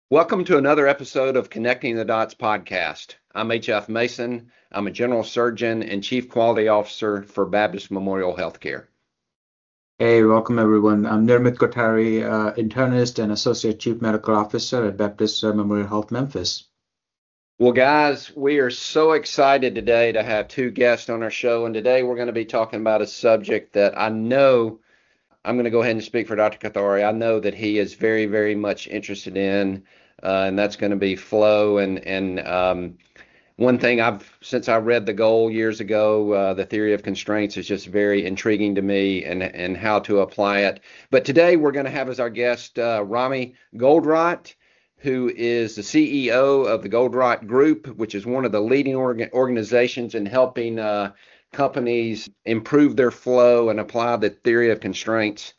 Welcome to another episode of Connecting the Dots podcast. I'm H.F. Mason. I'm a general surgeon and chief quality officer for Baptist Memorial Healthcare. Hey, welcome everyone. I'm Nirmit Kothari, internist and associate chief medical officer at Baptist Memorial Health Memphis. Well, guys, we are so excited today to have two guests on our show, and today we're going to be talking about a subject that I know I'm going to go ahead and speak for Dr. Kothari. I know that he is very, very much interested in, and that's going to be flow. And one thing since I read The Goal years ago, the theory of constraints is just very intriguing to me and how to apply it. But today we're going to have as our guest Rami Goldratt, who is the CEO of the Goldratt Group, which is one of the leading organizations in helping companies improve their flow and apply the theory of constraints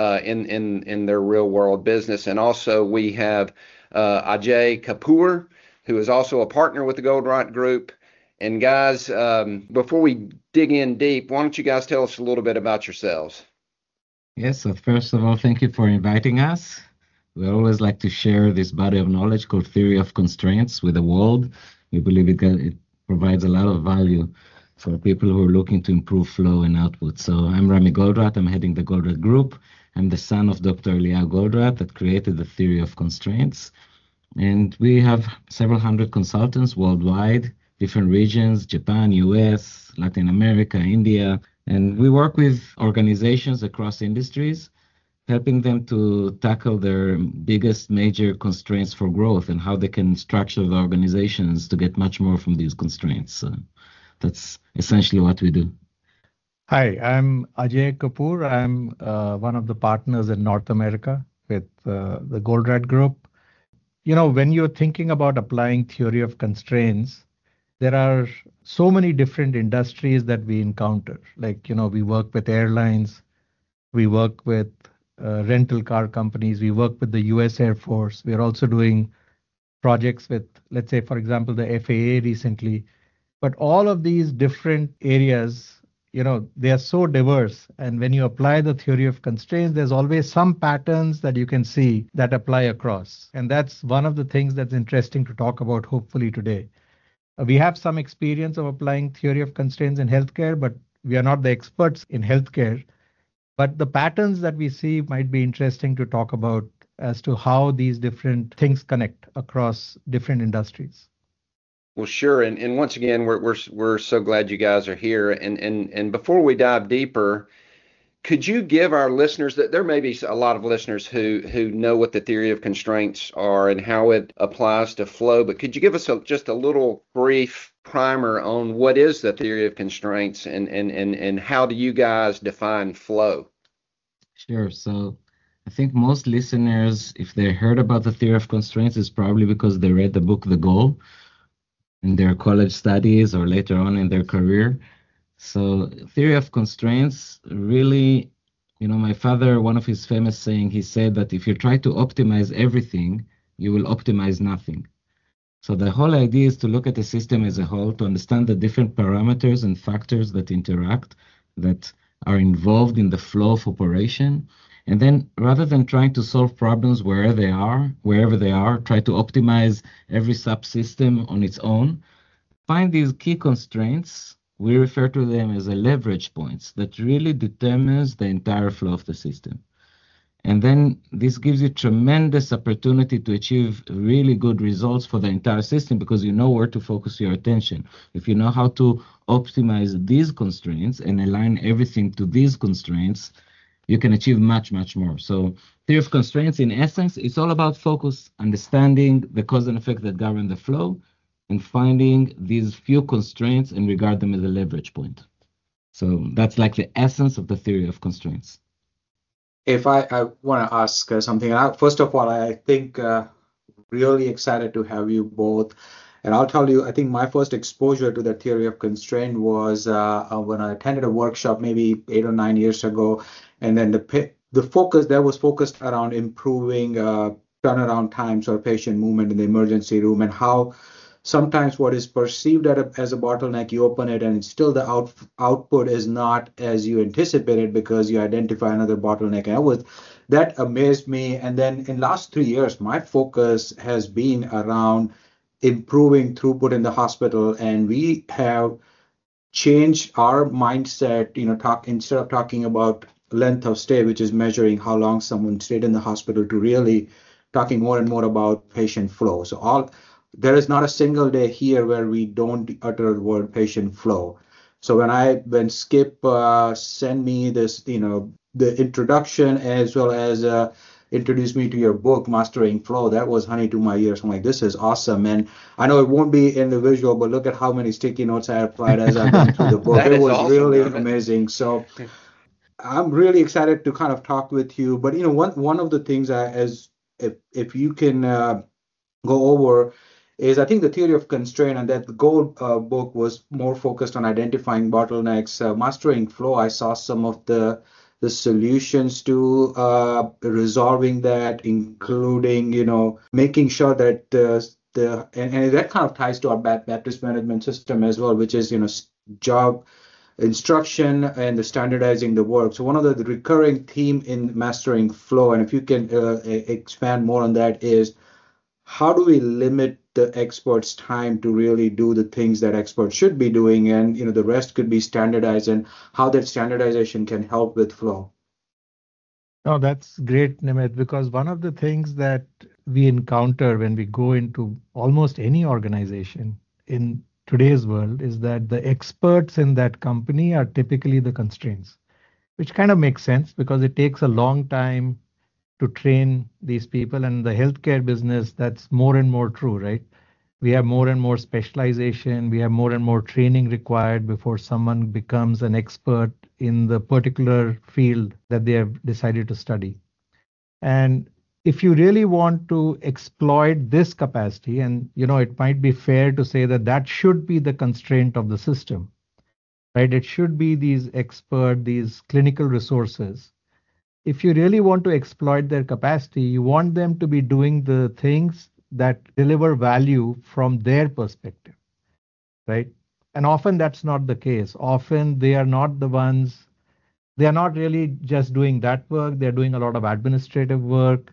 in their real world business. And also we have Ajay Kapoor, who is also a partner with the Goldratt Group. And guys, before we dig in deep, why don't you guys tell us a little bit about yourselves? Yes, so first of all, thank you for inviting us. We always like to share this body of knowledge called theory of constraints with the world. We believe it provides a lot of value for people who are looking to improve flow and output. So I'm Rami Goldratt. I'm heading the Goldratt Group. I'm the son of Dr. Eliyahu Goldratt that created the theory of constraints. And we have several hundred consultants worldwide, different regions, Japan, US, Latin America, India. And we work with organizations across industries, helping them to tackle their biggest major constraints for growth and how they can structure the organizations to get much more from these constraints. So that's essentially what we do. Hi, I'm Ajay Kapoor. I'm one of the partners in North America with the Goldratt Group. You know, when you're thinking about applying theory of constraints, there are so many different industries that we encounter. Like, we work with airlines, we work with rental car companies, we work with the US Air Force. We're also doing projects with, let's say, for example, the FAA recently. But all of these different areas, they are so diverse. And when you apply the theory of constraints, there's always some patterns that you can see that apply across. And that's one of the things that's interesting to talk about, hopefully, today. We have some experience of applying theory of constraints in healthcare, but we are not the experts in healthcare. But the patterns that we see might be interesting to talk about as to how these different things connect across different industries. Well, sure. And once again, we're so glad you guys are here. And before we dive deeper, could you give our listeners, that there may be a lot of listeners who know what the theory of constraints are and how it applies to flow, but could you give us just a little brief primer on what is the theory of constraints and how do you guys define flow? Sure. So I think most listeners, if they heard about the theory of constraints, is probably because they read the book The Goal in their college studies or later on in their career. So theory of constraints really, my father, one of his famous saying, he said that if you try to optimize everything, you will optimize nothing. So the whole idea is to look at the system as a whole, to understand the different parameters and factors that interact, that are involved in the flow of operation. And then rather than trying to solve problems wherever they are, try to optimize every subsystem on its own, find these key constraints. We refer to them as a leverage points that really determines the entire flow of the system. And then this gives you tremendous opportunity to achieve really good results for the entire system because you know where to focus your attention. If you know how to optimize these constraints and align everything to these constraints, you can achieve much, much more. So theory of constraints, in essence, it's all about focus, understanding the cause and effect that govern the flow, and finding these few constraints and regard them as a leverage point. So that's like the essence of the theory of constraints. If I want to ask something, first of all, I think really excited to have you both. And I'll tell you, I think my first exposure to the theory of constraint was when I attended a workshop maybe 8 or 9 years ago. And then the focus there was focused around improving turnaround times or patient movement in the emergency room, and how sometimes what is perceived as a bottleneck, you open it and still the output is not as you anticipated because you identify another bottleneck. And that amazed me. And then in last 3 years, my focus has been around improving throughput in the hospital, and we have changed our mindset. Instead of talking about length of stay, which is measuring how long someone stayed in the hospital, to really talking more and more about patient flow. So there is not a single day here where we don't utter the word patient flow. So when Skip sent me this, the introduction, as well as introduced me to your book, Mastering Flow, that was honey to my ears. I'm like, this is awesome. And I know it won't be in the visual, but look at how many sticky notes I applied as I've gone through the book. That It is was awesome, really Amit. amazing. So I'm really excited to kind of talk with you. But one of the things if you can go over is, I think, the theory of constraint, and that the Gold book was more focused on identifying bottlenecks. Mastering Flow, I saw some of the solutions to resolving that, including making sure that and that kind of ties to our Baptist management system as well, which is job instruction and the standardizing the work. So one of the recurring theme in Mastering Flow, and if you can expand more on that, is how do we limit the expert's time to really do the things that experts should be doing, and the rest could be standardized, and how that standardization can help with flow. No, that's great, Nimit, because one of the things that we encounter when we go into almost any organization in today's world is that the experts in that company are typically the constraints, which kind of makes sense because it takes a long time to train these people. And the healthcare business, that's more and more true, right? We have more and more specialization, we have more and more training required before someone becomes an expert in the particular field that they have decided to study. And if you really want to exploit this capacity, and it might be fair to say that that should be the constraint of the system, right? It should be these these clinical resources. If you really want to exploit their capacity, you want them to be doing the things that deliver value from their perspective, right? And often that's not the case. Often they are not the ones, they are not really just doing that work, they're doing a lot of administrative work.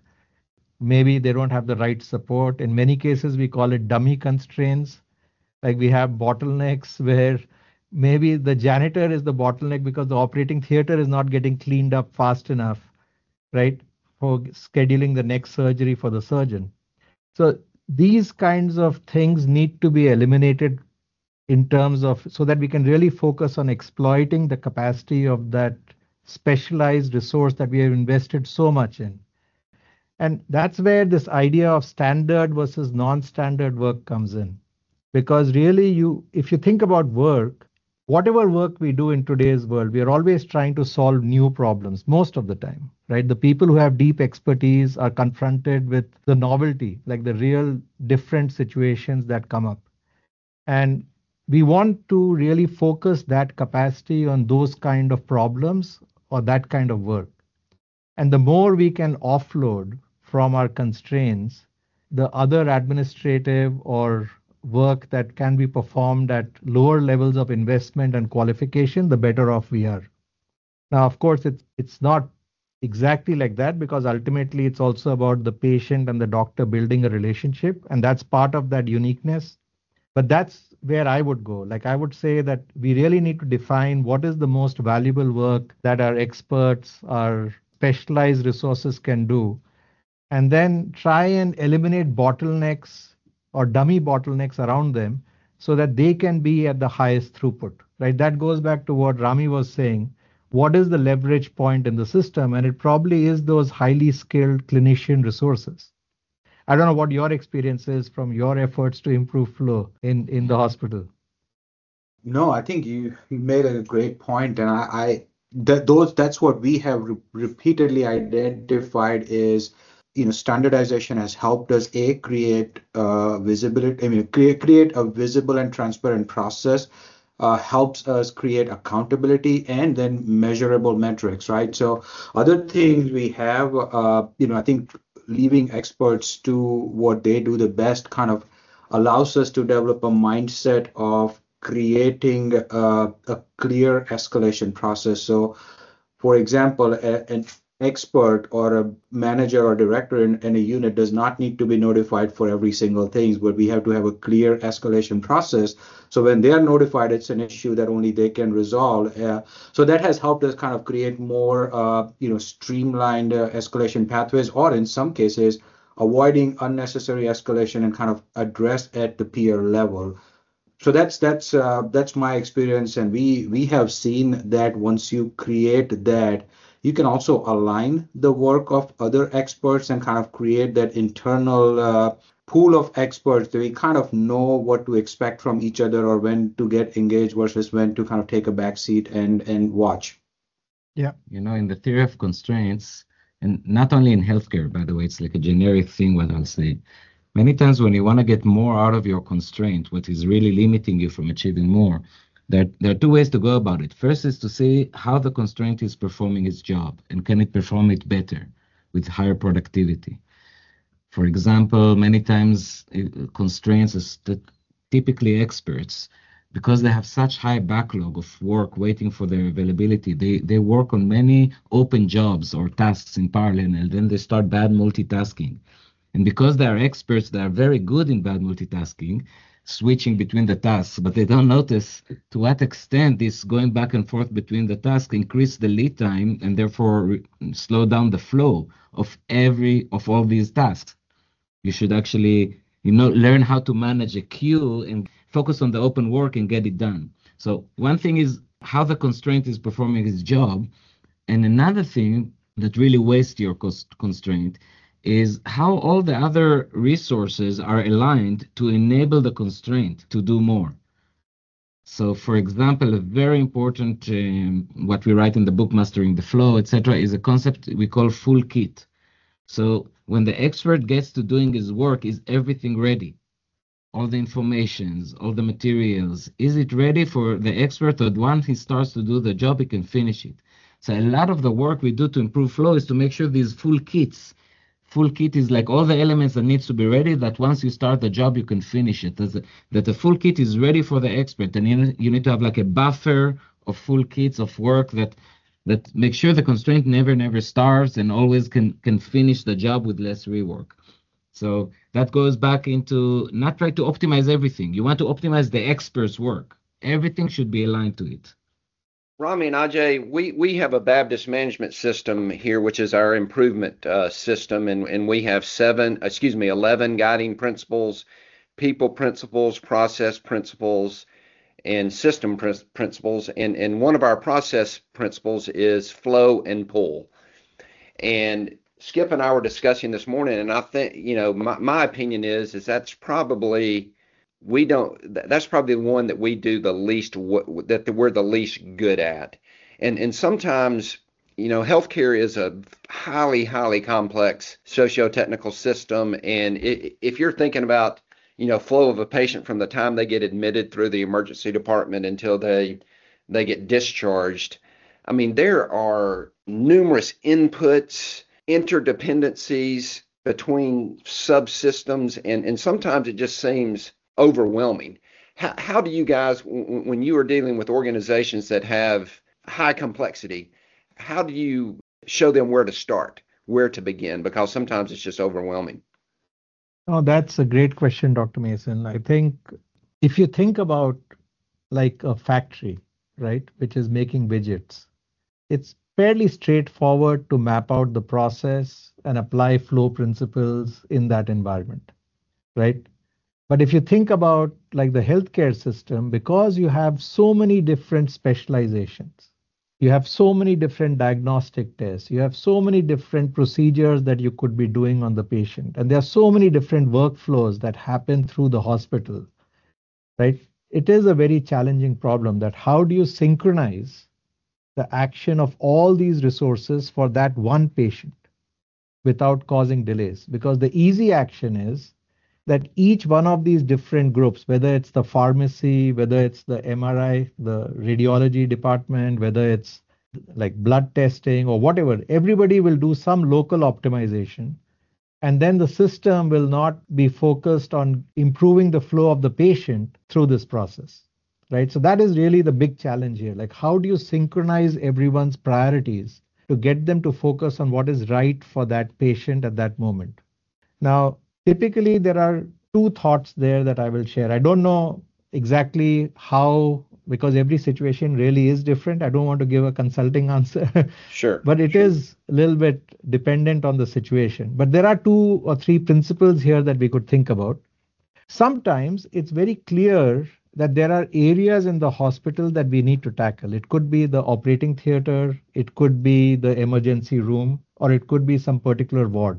Maybe they don't have the right support. In many cases, we call it dummy constraints. Like we have bottlenecks where maybe the janitor is the bottleneck because the operating theater is not getting cleaned up fast enough, right? For scheduling the next surgery for the surgeon. So these kinds of things need to be eliminated in terms of so that we can really focus on exploiting the capacity of that specialized resource that we have invested so much in. And that's where this idea of standard versus non-standard work comes in. Because really, if you think about work, whatever work we do in today's world, we are always trying to solve new problems most of the time, right? The people who have deep expertise are confronted with the novelty, like the real different situations that come up. And we want to really focus that capacity on those kind of problems or that kind of work. And the more we can offload from our constraints, the other administrative or work that can be performed at lower levels of investment and qualification, the better off we are. Now, of course, it's not exactly like that because ultimately it's also about the patient and the doctor building a relationship, and that's part of that uniqueness. But that's where I would go. Like I would say that we really need to define what is the most valuable work that our experts, our specialized resources can do, and then try and eliminate bottlenecks or dummy bottlenecks around them so that they can be at the highest throughput, right? That goes back to what Rami was saying. What is the leverage point in the system? And it probably is those highly skilled clinician resources. I don't know what your experience is from your efforts to improve flow in the hospital. No, I think you made a great point, and that's what we have repeatedly identified is standardization has helped us create visibility. I mean, create a visible and transparent process. Helps us create accountability and then measurable metrics, right? So other things we have, I think leaving experts to what they do the best kind of allows us to develop a mindset of creating a clear escalation process. So, for example, and expert or a manager or director in a unit does not need to be notified for every single thing, but we have to have a clear escalation process. So when they are notified, it's an issue that only they can resolve. So that has helped us kind of create more, streamlined escalation pathways, or in some cases, avoiding unnecessary escalation and kind of address at the peer level. So that's my experience, and we have seen that once you create that, you can also align the work of other experts and kind of create that internal pool of experts that we kind of know what to expect from each other, or when to get engaged versus when to kind of take a back seat and watch. Yeah. In the theory of constraints, and not only in healthcare, by the way, it's like a generic thing, what I'll say. Many times when you want to get more out of your constraint, what is really limiting you from achieving more, there are two ways to go about it. First is to see how the constraint is performing its job, and can it perform it better with higher productivity. For example, many times constraints is typically experts, because they have such high backlog of work waiting for their availability. They work on many open jobs or tasks in parallel, and then they start bad multitasking. And because they are experts, they are very good in bad multitasking, switching between the tasks, but they don't notice to what extent this going back and forth between the tasks increase the lead time, and therefore slow down the flow of all these tasks. You should actually, learn how to manage a queue and focus on the open work and get it done. So one thing is how the constraint is performing its job, and another thing that really wastes your constraint is how all the other resources are aligned to enable the constraint to do more. So, for example, a very important, what we write in the book, Mastering the Flow, etc., is a concept we call full kit. So when the expert gets to doing his work, is everything ready? All the informations, all the materials, is it ready for the expert that once he starts to do the job, he can finish it? So a lot of the work we do to improve flow is to make sure these full kit is like all the elements that needs to be ready, that once you start the job, you can finish it. That the full kit is ready for the expert. And you need to have like a buffer of full kits of work that make sure the constraint never starts and always can finish the job with less rework. So that goes back into not try to optimize everything. You want to optimize the expert's work. Everything should be aligned to it. Rami and Ajay, we have a Baptist management system here, which is our improvement system, and we have 11 guiding principles, people principles, process principles, and system principles. And one of our process principles is flow and pull. And Skip and I were discussing this morning, and I think, my opinion is that's probably that's probably the one that we do the least, that we're the least good at. And sometimes, healthcare is a highly complex socio-technical system. And if you're thinking about, flow of a patient from the time they get admitted through the emergency department until they get discharged, I mean, there are numerous inputs, interdependencies between subsystems, and sometimes it just seems overwhelming. How do you guys, when you are dealing with organizations that have high complexity, how do you show them where to start, where to begin? Because sometimes it's just overwhelming. Oh, that's a great question, Dr. Mason. I think if you think about like a factory, right, which is making widgets, it's fairly straightforward to map out the process and apply flow principles in that environment, right? But if you think about like the healthcare system, because you have so many different specializations, you have so many different diagnostic tests, you have so many different procedures that you could be doing on the patient, and there are so many different workflows that happen through the hospital, right? It is a very challenging problem that how do you synchronize the action of all these resources for that one patient without causing delays? Because the easy action is that each one of these different groups, whether it's the pharmacy, whether it's the MRI, the radiology department, whether it's like blood testing or whatever, everybody will do some local optimization. And then the system will not be focused on improving the flow of the patient through this process, right? So that is really the big challenge here. Like, how do you synchronize everyone's priorities to get them to focus on what is right for that patient at that moment. Now, typically, there are two thoughts there that I will share. I don't know exactly how, because every situation really is different. I don't want to give a consulting answer, Sure. but it is a little bit dependent on the situation. But there are 2 or 3 principles here that we could think about. Sometimes it's very clear that there are areas in the hospital that we need to tackle. It could be the operating theater, it could be the emergency room, or it could be some particular ward.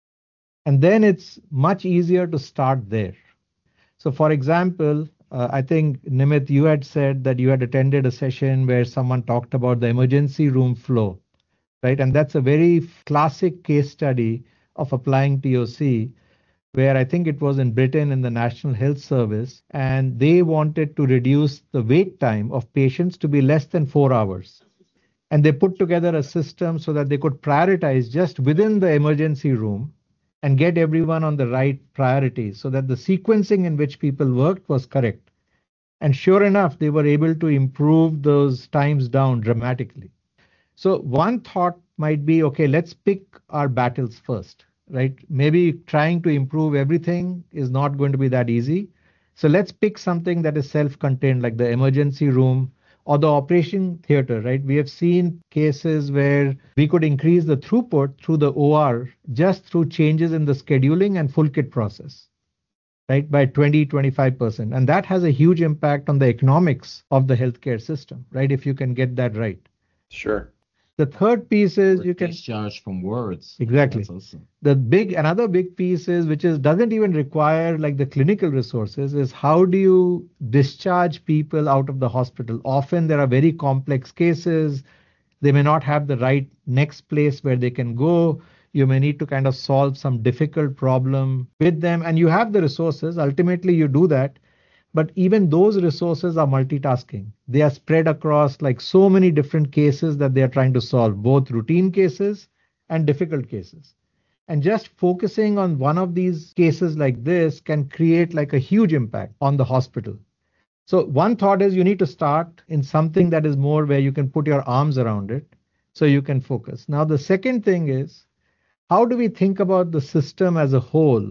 And then it's much easier to start there. So, for example, I think, Nimit, you had said that you had attended a session where someone talked about the emergency room flow, right? And that's a very classic case study of applying TOC, where I think it was in Britain in the National Health Service, and they wanted to reduce the wait time of patients to be less than 4 hours. And they put together a system so that they could prioritize just within the emergency room and get everyone on the right priorities so that the sequencing in which people worked was correct. And sure enough, they were able to improve those times down dramatically. So one thought might be, okay, let's pick our battles first, right? Maybe trying to improve everything is not going to be that easy. So let's pick something that is self-contained, like the emergency room or the operation theater, right? We have seen cases where we could increase the throughput through the OR just through changes in the scheduling and full kit process, right? By 20-25%. And that has a huge impact on the economics of the healthcare system, right? If you can get that right. Sure. The third piece is you can discharge from wards. Exactly. That's also. Another big piece is, which is doesn't even require like the clinical resources, is how do you discharge people out of the hospital? Often there are very complex cases. They may not have the right next place where they can go. You may need to kind of solve some difficult problem with them, and you have the resources. Ultimately, you do that. But even those resources are multitasking. They are spread across like so many different cases that they are trying to solve, both routine cases and difficult cases. And just focusing on one of these cases like this can create like a huge impact on the hospital. So one thought is you need to start in something that is more where you can put your arms around it so you can focus. Now, the second thing is, how do we think about the system as a whole?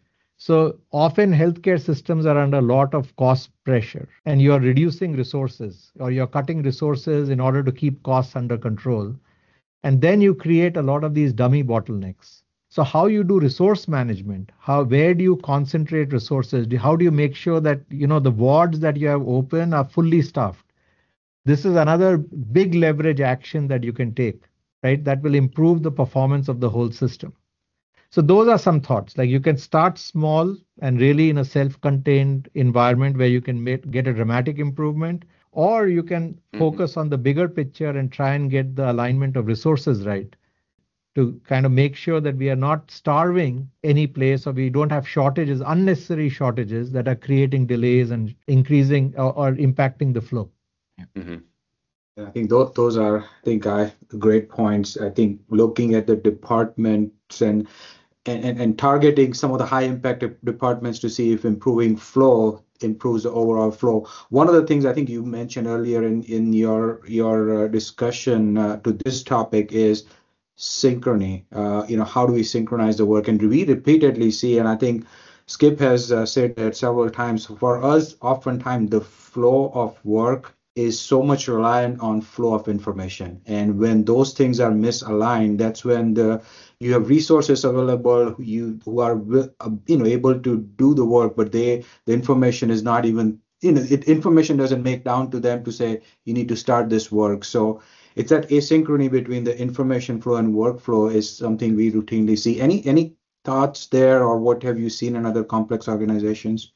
So often healthcare systems are under a lot of cost pressure, and you're reducing resources or you're cutting resources in order to keep costs under control. And then you create a lot of these dummy bottlenecks. So how you do resource management, where do you concentrate resources? How do you make sure that, the wards that you have open are fully staffed? This is another big leverage action that you can take, right? That will improve the performance of the whole system. So those are some thoughts. Like you can start small and really in a self-contained environment where you can get a dramatic improvement, or you can focus on the bigger picture and try and get the alignment of resources right to kind of make sure that we are not starving any place or we don't have shortages, unnecessary shortages that are creating delays and increasing or impacting the flow. Mm-hmm. I think those are, great points. I think looking at the departments and targeting some of the high impact departments to see if improving flow improves the overall flow. One of the things I think you mentioned earlier in your discussion to this topic is synchrony. How do we synchronize the work? And we repeatedly see, and I think Skip has said that several times, for us, oftentimes the flow of work is so much reliant on flow of information. And when those things are misaligned, that's when you have resources available who are able to do the work, but the information is not even, information doesn't make down to them to say, you need to start this work. So it's that asynchrony between the information flow and workflow is something we routinely see. Any thoughts there, or what have you seen in other complex organizations?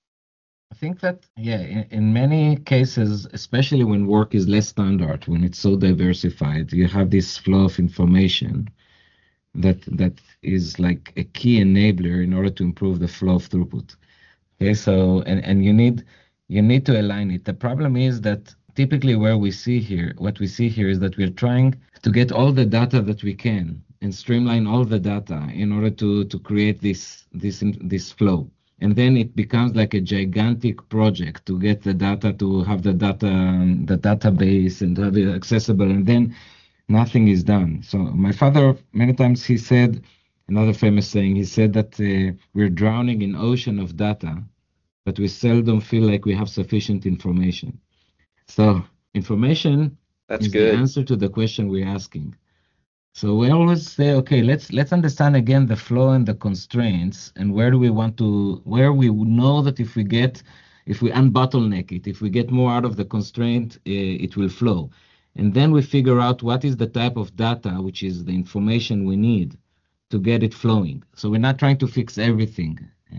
I think that, in many cases, especially when work is less standard, when it's so diversified, you have this flow of information that is like a key enabler in order to improve the flow of throughput. Okay, so and you need to align it. The problem is that typically what we see here is that we're trying to get all the data that we can and streamline all the data in order to create this flow. And then it becomes like a gigantic project to get the data, to have the database and to have it accessible. And then nothing is done. So my father, many times he said, another famous saying, he said that we're drowning in ocean of data, but we seldom feel like we have sufficient information. So information That's is the good. answer to the question we're asking. So we always say, okay, let's understand again the flow and the constraints, and where we know that if we unbottleneck it, if we get more out of the constraint, it will flow. And then we figure out what is the type of data, which is the information we need to get it flowing. So we're not trying to fix everything.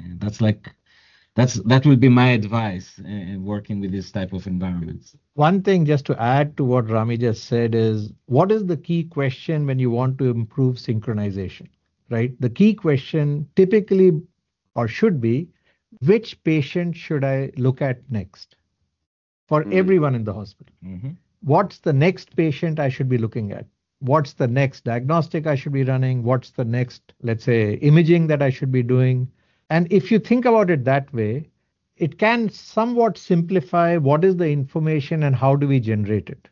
That will be my advice working with this type of environments. One thing just to add to what Rami just said is, what is the key question when you want to improve synchronization, right? The key question typically or should be, which patient should I look at next for everyone in the hospital? Mm-hmm. What's the next patient I should be looking at? What's the next diagnostic I should be running? What's the next, let's say, imaging that I should be doing? And if you think about it that way, it can somewhat simplify what is the information and how do we generate it.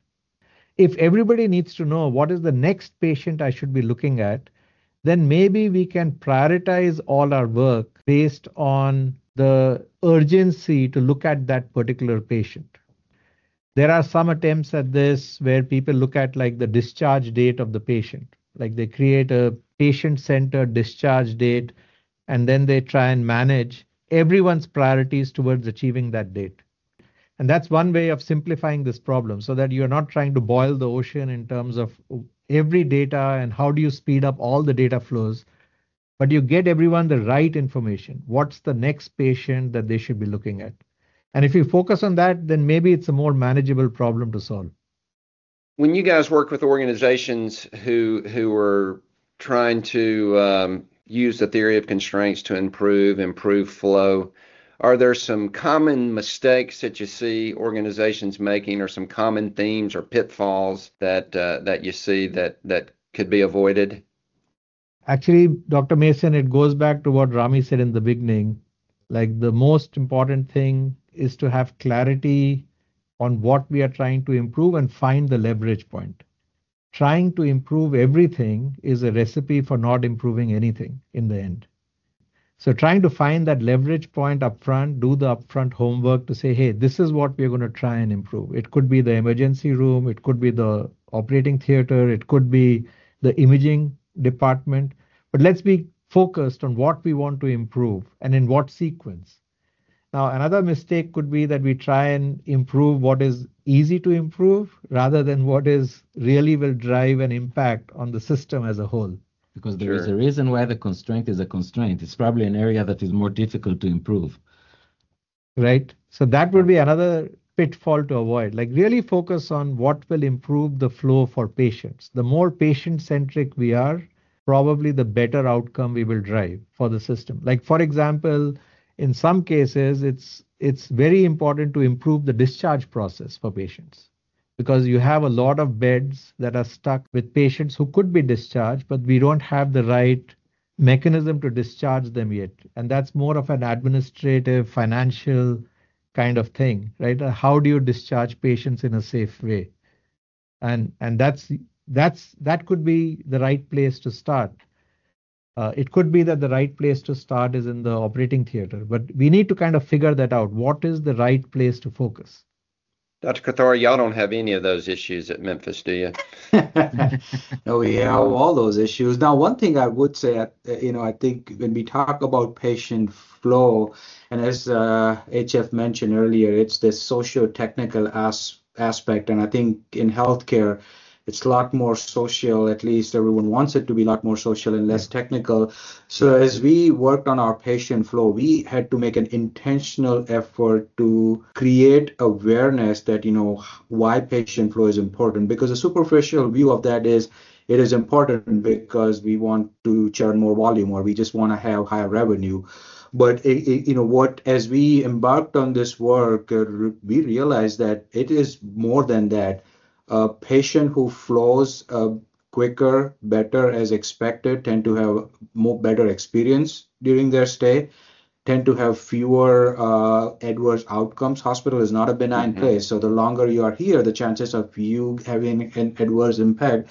If everybody needs to know what is the next patient I should be looking at, then maybe we can prioritize all our work based on the urgency to look at that particular patient. There are some attempts at this where people look at like the discharge date of the patient. Like they create a patient-centered discharge date, and then they try and manage everyone's priorities towards achieving that date. And that's one way of simplifying this problem so that you're not trying to boil the ocean in terms of every data and how do you speed up all the data flows, but you get everyone the right information. What's the next patient that they should be looking at? And if you focus on that, then maybe it's a more manageable problem to solve. When you guys work with organizations who are trying to use the theory of constraints to improve flow, are there some common mistakes that you see organizations making, or some common themes or pitfalls that you see that could be avoided? Actually, Dr. Mason, it goes back to what Rami said in the beginning. Like the most important thing is to have clarity on what we are trying to improve and find the leverage point. Trying to improve everything is a recipe for not improving anything in the end. So trying to find that leverage point upfront, do the upfront homework to say, hey, this is what we're going to try and improve. It could be the emergency room, it could be the operating theater, it could be the imaging department, but let's be focused on what we want to improve and in what sequence. Now, another mistake could be that we try and improve what is easy to improve rather than what is really will drive an impact on the system as a whole. Because there is a reason why the constraint is a constraint. It's probably an area that is more difficult to improve. Right. So that would be another pitfall to avoid. Like really focus on what will improve the flow for patients. The more patient-centric we are, probably the better outcome we will drive for the system. Like for example, in some cases, it's very important to improve the discharge process for patients because you have a lot of beds that are stuck with patients who could be discharged, but we don't have the right mechanism to discharge them yet. And that's more of an administrative, financial kind of thing, right? How do you discharge patients in a safe way? And that could be the right place to start. It could be that the right place to start is in the operating theater, but we need to kind of figure that out. What is the right place to focus? Dr. Kathari, y'all don't have any of those issues at Memphis, do you? No, we have all those issues. Now, one thing I would say, I think when we talk about patient flow, and as HF mentioned earlier, it's the socio-technical aspect, and I think in healthcare, it's a lot more social, at least everyone wants it to be a lot more social and less technical. So as we worked on our patient flow, we had to make an intentional effort to create awareness that, why patient flow is important. Because a superficial view of that is, it is important because we want to churn more volume or we just want to have higher revenue. But as we embarked on this work, we realized that it is more than that. A patient who flows quicker, better as expected, tend to have better experience during their stay, tend to have fewer adverse outcomes. Hospital is not a benign place, so the longer you are here, the chances of you having an adverse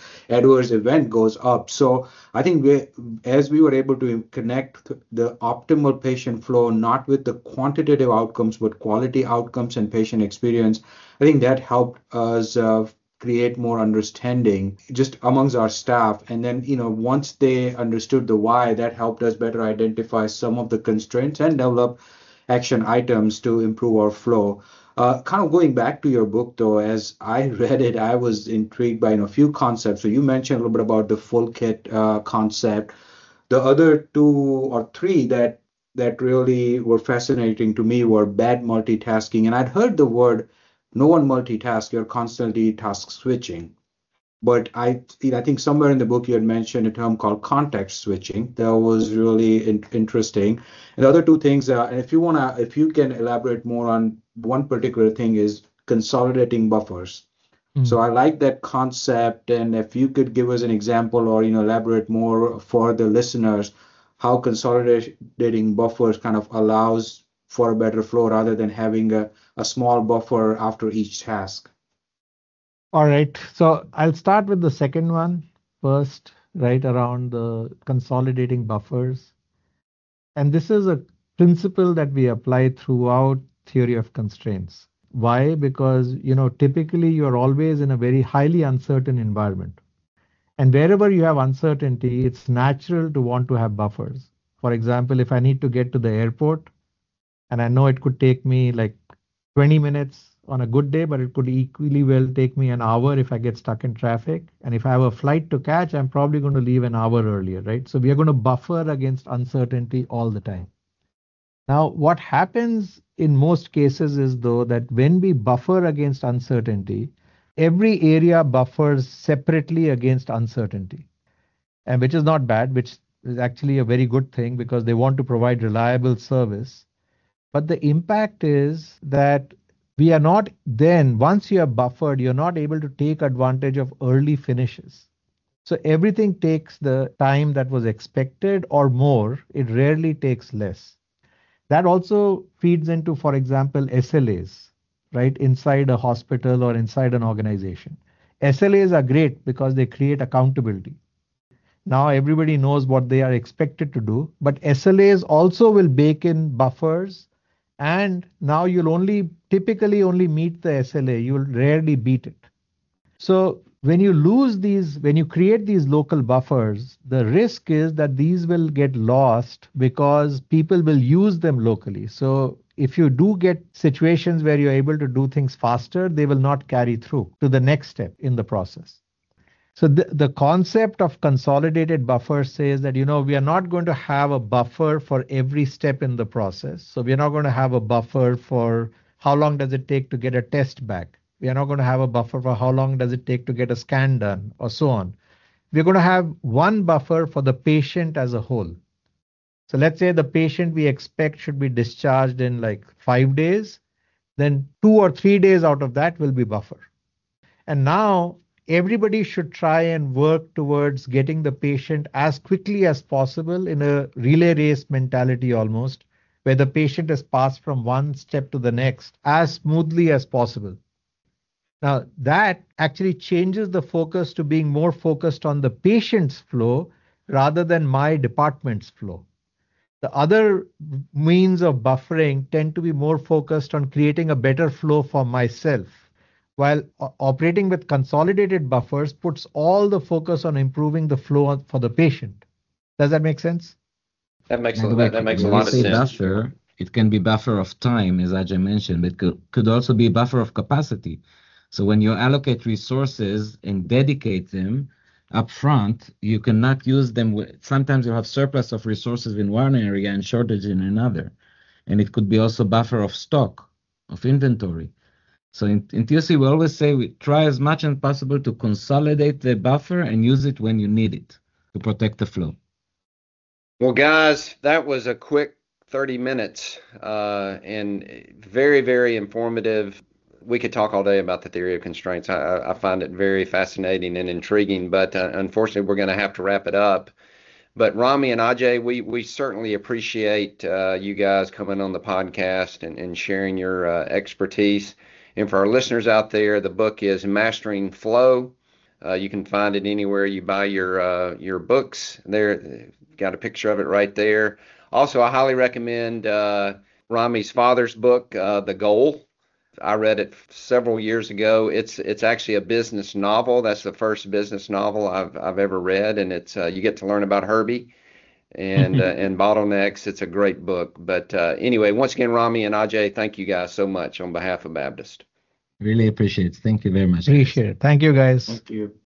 event goes up. So I think as we were able to connect the optimal patient flow, not with the quantitative outcomes, but quality outcomes and patient experience, I think that helped us create more understanding just amongst our staff. And then, once they understood the why, that helped us better identify some of the constraints and develop action items to improve our flow. Kind of going back to your book, though, as I read it, I was intrigued by a few concepts. So you mentioned a little bit about the full kit concept. The other two or three that really were fascinating to me were bad multitasking. And I'd heard the word no one multitask, you're constantly task switching. But I think somewhere in the book you had mentioned a term called context switching. That was really interesting. And the other two things, and if you can elaborate more on one particular thing, is consolidating buffers. So I like that concept, and if you could give us an example or elaborate more for the listeners, how consolidating buffers kind of allows for a better flow rather than having a small buffer after each task. All right. So I'll start with the second one first, right, around the consolidating buffers. And this is a principle that we apply throughout theory of constraints. Why? Because, typically you're always in a very highly uncertain environment. And wherever you have uncertainty, it's natural to want to have buffers. For example, if I need to get to the airport, and I know it could take me like 20 minutes on a good day, but it could equally well take me an hour if I get stuck in traffic. And if I have a flight to catch, I'm probably going to leave an hour earlier, right? So we are going to buffer against uncertainty all the time. Now, what happens in most cases is, though, that when we buffer against uncertainty, every area buffers separately against uncertainty, and which is not bad, which is actually a very good thing because they want to provide reliable service. But the impact is that we are not then, once you are buffered, you're not able to take advantage of early finishes. So everything takes the time that was expected or more. It rarely takes less. That also feeds into, for example, SLAs, right, inside a hospital or inside an organization. SLAs are great because they create accountability. Now everybody knows what they are expected to do, but SLAs also will bake in buffers, and now you'll typically only meet the SLA. You will rarely beat it. So when you create these local buffers, the risk is that these will get lost because people will use them locally. So if you do get situations where you're able to do things faster, they will not carry through to the next step in the process. So the concept of consolidated buffer says that, we are not going to have a buffer for every step in the process. So we are not going to have a buffer for how long does it take to get a test back. We are not going to have a buffer for how long does it take to get a scan done or so on. We're going to have one buffer for the patient as a whole. So let's say the patient we expect should be discharged in like 5 days, then 2 or 3 days out of that will be buffer. And now everybody should try and work towards getting the patient as quickly as possible in a relay race mentality almost, where the patient is passed from one step to the next as smoothly as possible. Now, that actually changes the focus to being more focused on the patient's flow rather than my department's flow. The other means of buffering tend to be more focused on creating a better flow for myself, while operating with consolidated buffers puts all the focus on improving the flow for the patient. Does that make sense? That makes a lot of sense. Buffer, it can be buffer of time, as Ajay mentioned, but could also be buffer of capacity. So when you allocate resources and dedicate them up front, you cannot use them. Sometimes you have surplus of resources in one area and shortage in another. And it could be also buffer of stock, of inventory. So in TOC, we always say we try as much as possible to consolidate the buffer and use it when you need it to protect the flow. Well, guys, that was a quick 30 minutes and very, very informative. We could talk all day about the theory of constraints. I find it very fascinating and intriguing, but unfortunately, we're going to have to wrap it up. But Rami and Ajay, we certainly appreciate you guys coming on the podcast and sharing your expertise. And for our listeners out there, the book is Mastering Flow. You can find it anywhere you buy your books. There, got a picture of it right there. Also, I highly recommend Rami's father's book, The Goal. I read it several years ago. It's actually a business novel. That's the first business novel I've ever read, and it's you get to learn about Herbie and bottlenecks. It's a great book. But anyway, once again, Rami and Ajay, thank you guys so much on behalf of Baptist. Really appreciate it. Thank you very much. Appreciate it. Thank you, guys. Thank you.